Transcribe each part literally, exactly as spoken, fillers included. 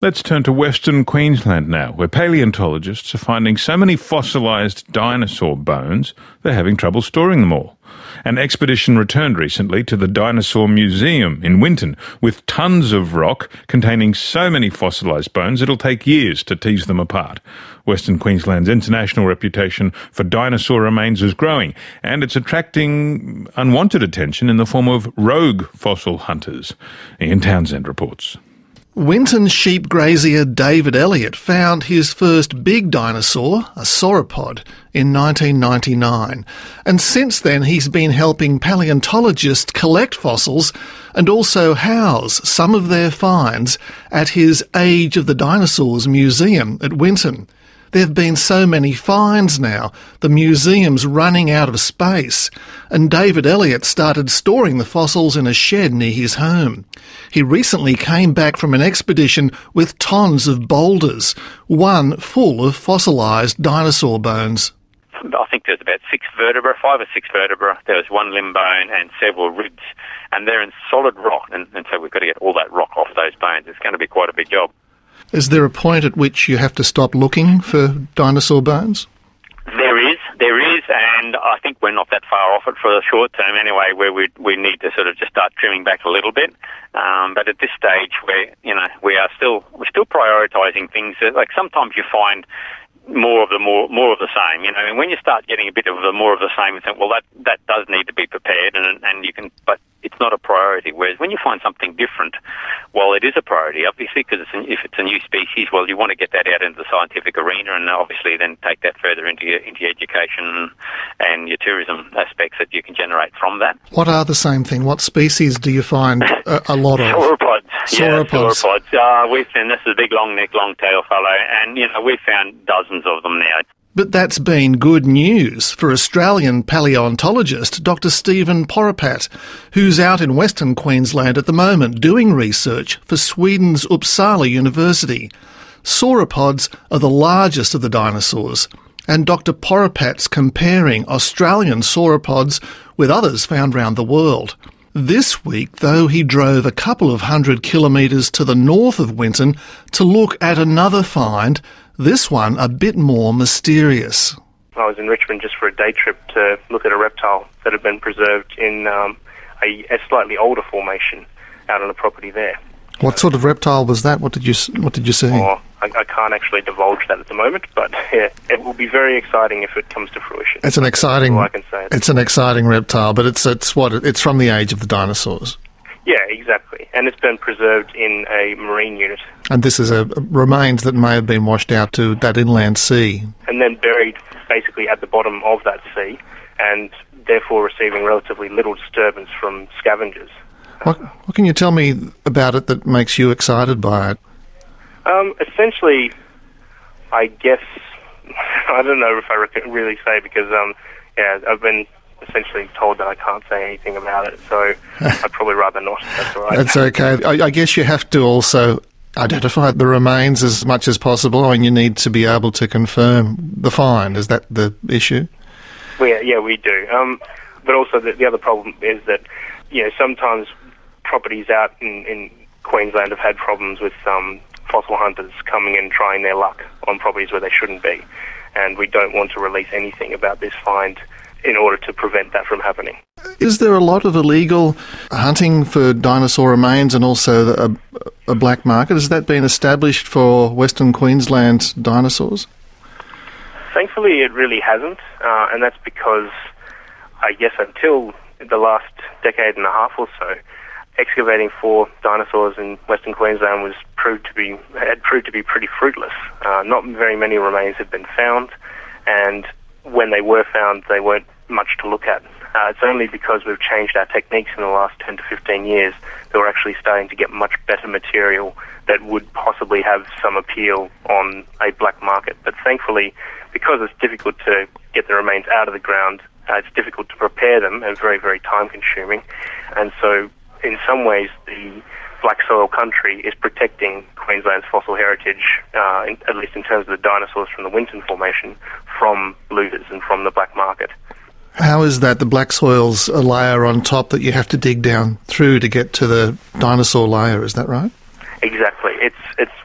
Let's turn to Western Queensland now, where paleontologists are finding so many fossilised dinosaur bones, they're having trouble storing them all. An expedition returned recently to the Dinosaur Museum in Winton with tons of rock containing so many fossilised bones it'll take years to tease them apart. Western Queensland's international reputation for dinosaur remains is growing, and it's attracting unwanted attention in the form of rogue fossil hunters. Ian Townsend reports. Winton sheep grazier David Elliott found his first big dinosaur, a sauropod, in nineteen ninety-nine. And since then he's been helping paleontologists collect fossils and also house some of their finds at his Age of the Dinosaurs museum at Winton. There have been so many finds now, the museum's running out of space, and David Elliott started storing the fossils in a shed near his home. He recently came back from an expedition with tons of boulders, one full of fossilised dinosaur bones. I think there's about six vertebrae, five or six vertebrae. There was one limb bone and several ribs, and they're in solid rock, and, and so we've got to get all that rock off those bones. It's going to be quite a big job. Is there a point at which you have to stop looking for dinosaur bones? There is, there is, and I think we're not that far off it for the short term anyway, where we we need to sort of just start trimming back a little bit. Um, but at this stage, we're, you know, we are still we're still prioritising things. That, like sometimes you find more of the more more of the same, you know. And when you start getting a bit of the more of the same, you think, well, that that does need to be prepared, and and you can, but it's not a priority. Whereas when you find something different, well, it is a priority, obviously, because it's an, if it's a new species, well, you want to get that out into the scientific arena, and obviously then take that further into your, into your education and your tourism aspects that you can generate from that. What are the same thing? What species do you find a, a lot of? Sauropods. Sauropods. Yeah, sauropods. Uh, we've found, this is a big long neck, long tail fellow, and, you know, we've found dozens of them now. But that's been good news for Australian paleontologist Doctor Stephen Poropat, who's out in Western Queensland at the moment doing research for Sweden's Uppsala University. Sauropods are the largest of the dinosaurs, and Doctor Poropat's comparing Australian sauropods with others found around the world. This week, though, he drove a couple of hundred kilometres to the north of Winton to look at another find, this one a bit more mysterious. I was in Richmond just for a day trip to look at a reptile that had been preserved in um, a, a slightly older formation out on the property there. What sort of reptile was that? What did you What did you see? Oh, I, I can't actually divulge that at the moment, but yeah, it will be very exciting if it comes to fruition. It's an exciting. That's all I can say. It's an exciting reptile, but it's it's what it's from the age of the dinosaurs. Yeah, exactly, and it's been preserved in a marine unit. And this is a remains that may have been washed out to that inland sea, and then buried basically at the bottom of that sea, and therefore receiving relatively little disturbance from scavengers. What, what can you tell me about it that makes you excited by it? Um, essentially, I guess, I don't know if I rec- really say because, um, yeah, I've been essentially told that I can't say anything about it, so I'd probably rather not. That's all right. That's okay. I, I guess you have to also identify the remains as much as possible, and you need to be able to confirm the find. Is that the issue? Well, yeah, yeah, we do. Um, but also the, the other problem is that, you know, sometimes properties out in, in Queensland have had problems with um, fossil hunters coming in trying their luck on properties where they shouldn't be, and we don't want to release anything about this find in order to prevent that from happening. Is there a lot of illegal hunting for dinosaur remains and also a, a black market? Has that been established for Western Queensland dinosaurs? Thankfully, it really hasn't, uh, and that's because, I guess, until the last decade and a half or so, excavating for dinosaurs in Western Queensland was proved to be had proved to be pretty fruitless. Uh, not very many remains had been found, and when they were found, they weren't much to look at. Uh, it's only because we've changed our techniques in the last ten to fifteen years that we're actually starting to get much better material that would possibly have some appeal on a black market. But thankfully, because it's difficult to get the remains out of the ground, uh, it's difficult to prepare them and very, very time-consuming. And so, in some ways, the black soil country is protecting Queensland's fossil heritage, uh, in, at least in terms of the dinosaurs from the Winton Formation, from looters and from the black market. How is that? The black soil's a layer on top that you have to dig down through to get to the dinosaur layer, is that right? Exactly. It's it's one to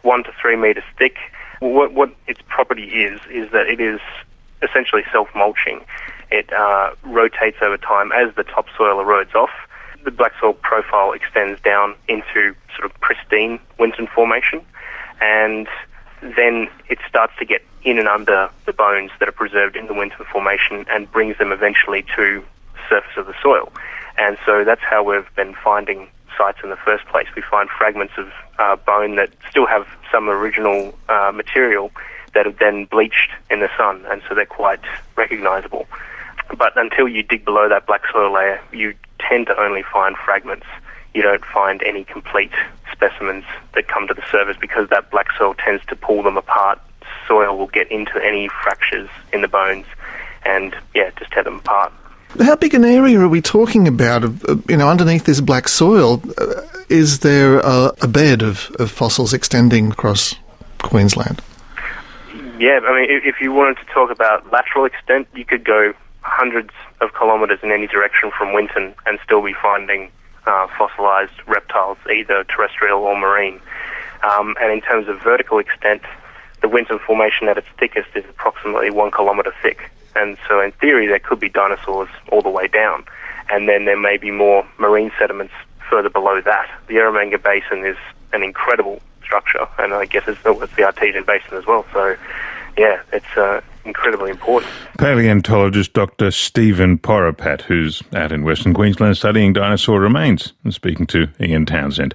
three metres thick. What, what its property is, is that it is essentially self-mulching. It uh, rotates over time as the topsoil erodes off. The black soil profile extends down into sort of pristine Winton Formation, and then it starts to get in and under the bones that are preserved in the Winton Formation and brings them eventually to the surface of the soil. And so that's how we've been finding sites in the first place. We find fragments of uh, bone that still have some original uh, material that have then bleached in the sun, and so they're quite recognisable. But until you dig below that black soil layer, you tend to only find fragments. You don't find any complete specimens that come to the surface because that black soil tends to pull them apart. Soil will get into any fractures in the bones and, yeah, just tear them apart. How big an area are we talking about? You know, underneath this black soil, uh, is there a, a bed of, of fossils extending across Queensland? Yeah, I mean, if you wanted to talk about lateral extent, you could go hundreds of kilometres in any direction from Winton and still be finding uh, fossilised reptiles, either terrestrial or marine. Um, and in terms of vertical extent, the Winton Formation at its thickest is approximately one kilometre thick. And so in theory, there could be dinosaurs all the way down. And then there may be more marine sediments further below that. The Eromanga Basin is an incredible structure, and I guess it's, it's the Artesian Basin as well. So, yeah, it's uh, incredibly important. Paleontologist Doctor Stephen Poropat, who's out in Western Queensland studying dinosaur remains, and speaking to Ian Townsend.